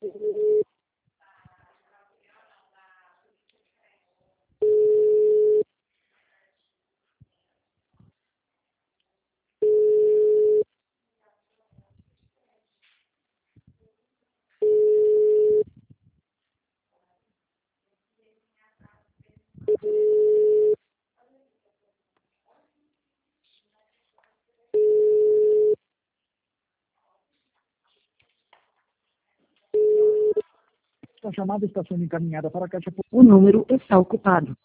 A chamada está sendo encaminhada para a caixa. O número está ocupado.